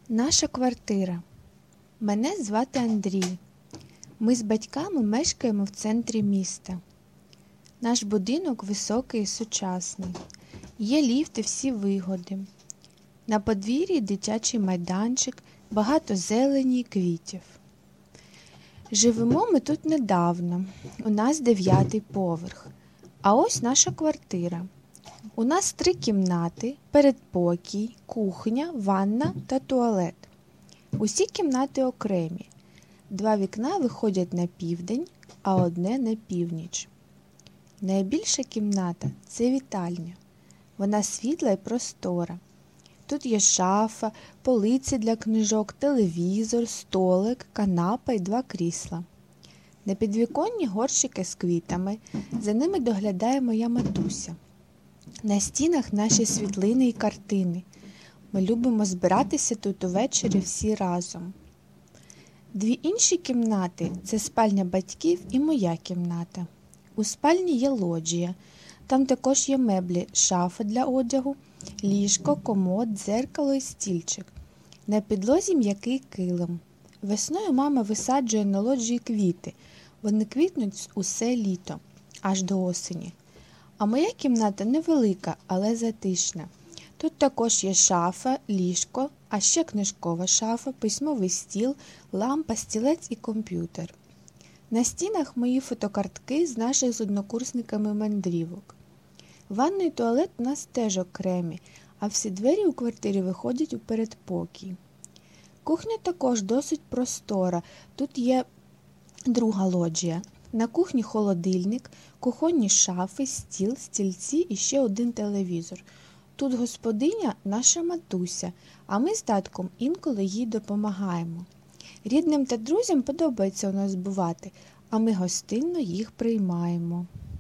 Наша квартира. Мене звати Андрій. Ми з батьками мешкаємо в центрі міста. Наш будинок високий і сучасний. Є ліфти, всі вигоди. На подвір'ї дитячий майданчик, багато зелені і квітів. Живемо ми тут недавно. У нас 9-й поверх. А ось наша квартира. У нас 3 кімнати, передпокій, кухня, ванна та туалет. Усі кімнати окремі. 2 вікна виходять на південь, а одне на північ. Найбільша кімната – це вітальня. Вона світла і простора. Тут є шафа, полиці для книжок, телевізор, столик, канапа і 2 крісла. На підвіконні горщики з квітами, за ними доглядає моя матуся. На стінах наші світлини і картини. Ми любимо збиратися тут увечері всі разом. 2 інші кімнати – це спальня батьків і моя кімната. У спальні є лоджія. Там також є меблі, шафа для одягу, ліжко, комод, дзеркало і стільчик. На підлозі м'який килим. Весною мама висаджує на лоджії квіти. Вони квітнуть усе літо, аж до осені. А моя кімната невелика, але затишна. Тут також є шафа, ліжко, а ще книжкова шафа, письмовий стіл, лампа, стілець і комп'ютер. На стінах мої фотокартки з наших з однокурсниками мандрівок. Ванна і туалет у нас теж окремі, а всі двері у квартирі виходять у передпокій. Кухня також досить простора, тут є друга лоджія. На кухні холодильник, кухонні шафи, стіл, стільці і ще 1 телевізор. Тут господиня – наша матуся, а ми з татком інколи їй допомагаємо. Рідним та друзям подобається у нас бувати, а ми гостинно їх приймаємо.